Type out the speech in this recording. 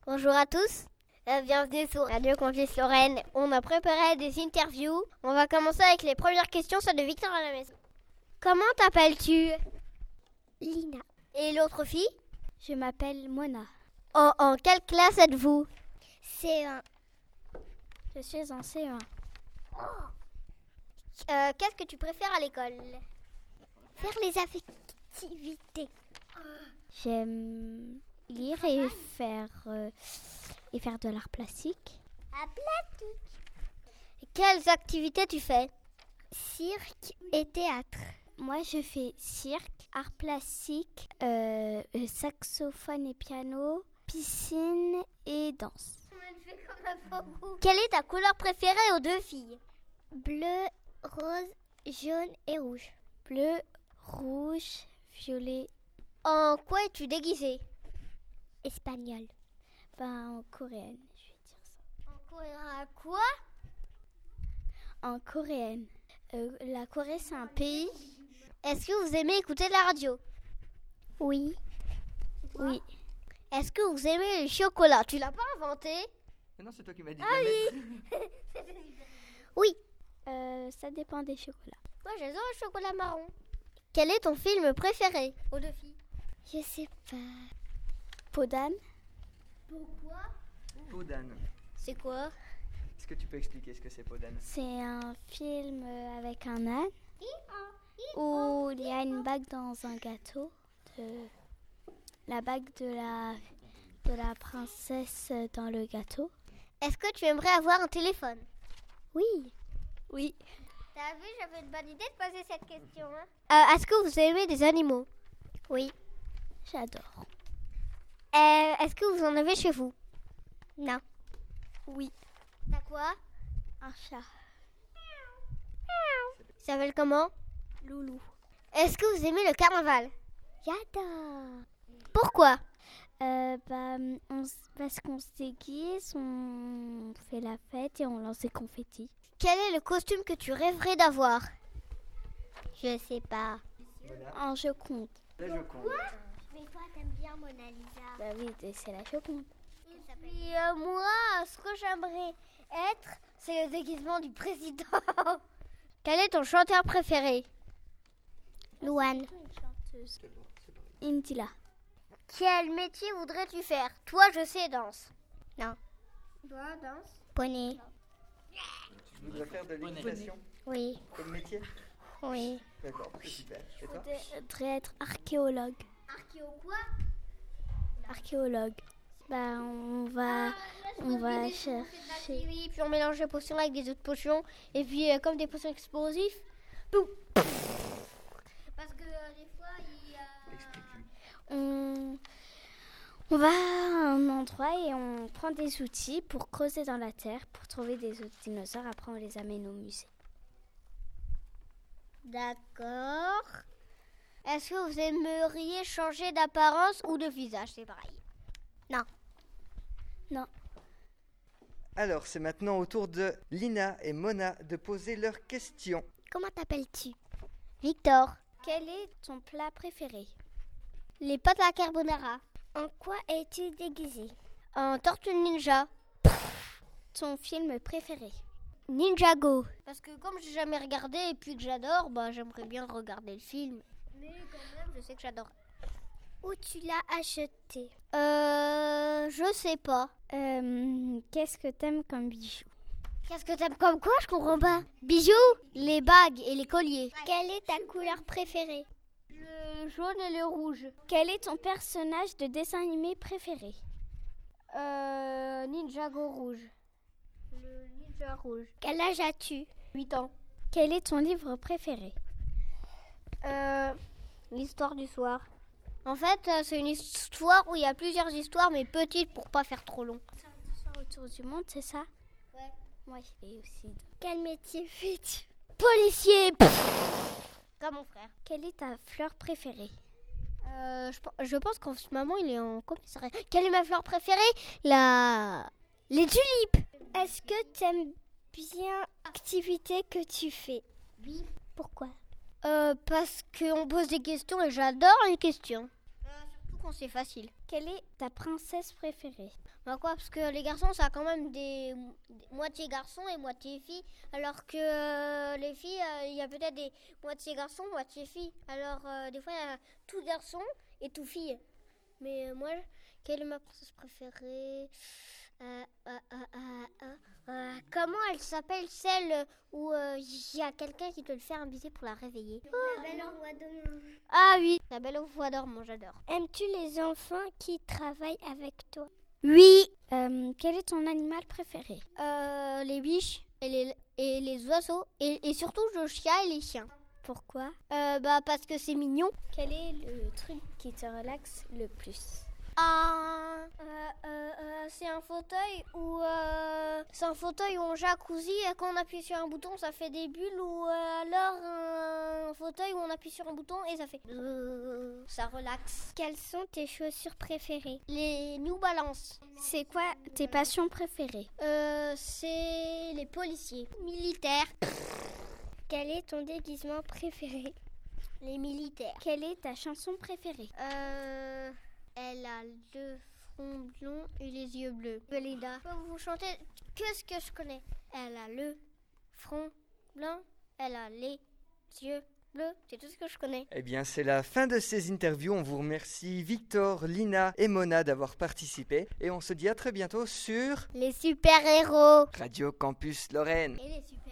Bonjour à tous, bienvenue sur Radio Campus Lorraine. On a préparé des interviews. On va commencer avec les premières questions, celle de Victor à la maison. Comment t'appelles-tu? Lina. Et l'autre fille? Je m'appelle Mona. En quelle classe êtes-vous? C1. Je suis en C1. Qu'est-ce que tu préfères à l'école? Faire les activités. J'aime lire et faire de l'art plastique. Quelles activités tu fais? Cirque et théâtre. Moi, je fais cirque, art plastique, saxophone et piano, piscine et danse. Quelle est ta couleur préférée aux deux filles? Bleu, rose, jaune et rouge. Bleu, rouge, violet. En quoi es-tu déguisée? Espagnol. En coréenne, je vais dire ça. En coréen quoi? En coréenne. La Corée, c'est un pays. Est-ce que vous aimez écouter de la radio? Oui. Oui. Est-ce que vous aimez le chocolat? Tu l'as pas inventé? Non, c'est toi qui m'as dit. Ah oui. Oui. Ça dépend des chocolats. Moi, j'adore le chocolat marron. Quel est ton film préféré aux deux filles? Je sais pas. Peau d'âne. Pourquoi? Peau d'âne. C'est quoi? Est-ce que tu peux expliquer ce que c'est peau d'âne? C'est un film avec un âne où il y a une bague dans un gâteau. La bague de la princesse dans le gâteau. Est-ce que tu aimerais avoir un téléphone? Oui. Oui. T'as vu, j'avais une bonne idée de poser cette question. Est-ce que vous aimez des animaux? Oui. J'adore. Est-ce que vous en avez chez vous? Non. Oui. T'as quoi? Un chat. Il s'appelle comment? Loulou. Est-ce que vous aimez le carnaval? J'adore. Pourquoi? Parce qu'on se déguise, on fait la fête et on lance des confettis. Quel est le costume que tu rêverais d'avoir? Je sais pas. Un Joconde. La Joconde. Mais toi, t'aimes bien Mona Lisa. Bah oui, c'est la Joconde. Et moi, ce que j'aimerais être, c'est le déguisement du président. Quel est ton chanteur préféré? Louane. Indila. Quel métier voudrais-tu faire? Toi, je sais, danse. Non. Toi, danse? Poney. Tu voudrais faire de l'équitation Oui. comme métier? Oui. D'accord, c'est super. Et toi? Je voudrais être archéologue. Archéo quoi? Archéologue. On va chercher. Oui, puis on mélange les potions avec des autres potions. Et puis, comme des potions explosives, boum. Parce que des fois, Explique-lui. On va à un endroit et on prend des outils pour creuser dans la terre pour trouver des autres dinosaures. Après, on les amène au musée. D'accord. Est-ce que vous aimeriez changer d'apparence ou de visage? C'est pareil. Non. Alors, c'est maintenant au tour de Lina et Mona de poser leurs questions. Comment t'appelles-tu? Victor. Quel est ton plat préféré? Les pâtes à carbonara. En quoi es-tu déguisé? En tortue ninja. Ton film préféré? Ninjago. Parce que comme j'ai jamais regardé et puis que j'adore, j'aimerais bien regarder le film. Mais quand même, je sais que j'adore. Où tu l'as acheté? Je sais pas. Qu'est-ce que t'aimes comme bijoux? Qu'est-ce que t'aimes comme quoi? Je comprends pas. Bijoux, les bagues et les colliers. Quelle est ta couleur préférée? Le jaune et le rouge. Quel est ton personnage de dessin animé préféré? Ninjago rouge. Le ninja rouge. Quel âge as-tu? 8 ans. Quel est ton livre préféré? L'histoire du soir. En fait, c'est une histoire où il y a plusieurs histoires, mais petites pour pas faire trop long. L'histoire autour du monde, c'est ça? Ouais. Moi, je fais aussi. Quel métier fais-tu? Policier. Comme mon frère. Quelle est ta fleur préférée? Je pense qu'en ce moment, il est en commissariat. Quelle est ma fleur préférée? Les tulipes. Est-ce que t'aimes bien l'activité que tu fais? Oui. Pourquoi? Parce qu'on pose des questions et j'adore les questions. Surtout quand c'est facile. Quelle est ta princesse préférée? Bah quoi, parce que les garçons, ça a quand même des moitié garçons et moitié filles, alors que les filles, il y a peut-être des moitié garçons, moitié filles. Alors des fois, il y a tout garçon et tout fille. Mais moi, quelle est ma princesse préférée? Comment elle s'appelle, celle où il y a quelqu'un qui doit le faire un baiser pour la réveiller? La Belle au Bois dormant. Ah oui, la Belle au Bois dormant, j'adore. Aimes-tu les enfants qui travaillent avec toi? Oui. Quel est ton animal préféré? Les biches et les oiseaux et surtout le chien et les chiens. Pourquoi? Parce que c'est mignon. Quel est le truc qui te relaxe le plus? C'est un fauteuil ou un jacuzzi et quand on appuie sur un bouton ça fait des bulles ou alors un fauteuil où on appuie sur un bouton et ça fait ça relaxe. Quelles sont tes chaussures préférées? Les New Balance. C'est quoi tes passions préférées? C'est les policiers, militaires. Quel est ton déguisement préféré? Les militaires. Quelle est ta chanson préférée? Elle a le front blond et les yeux bleus. Belinda. Je peux vous chanter qu'est-ce que je connais. Elle a le front blanc, elle a les yeux bleus. C'est tout ce que je connais. Eh bien, c'est la fin de ces interviews. On vous remercie Victor, Lina et Mona d'avoir participé. Et on se dit à très bientôt sur Les super-héros. Radio Campus Lorraine. Et les super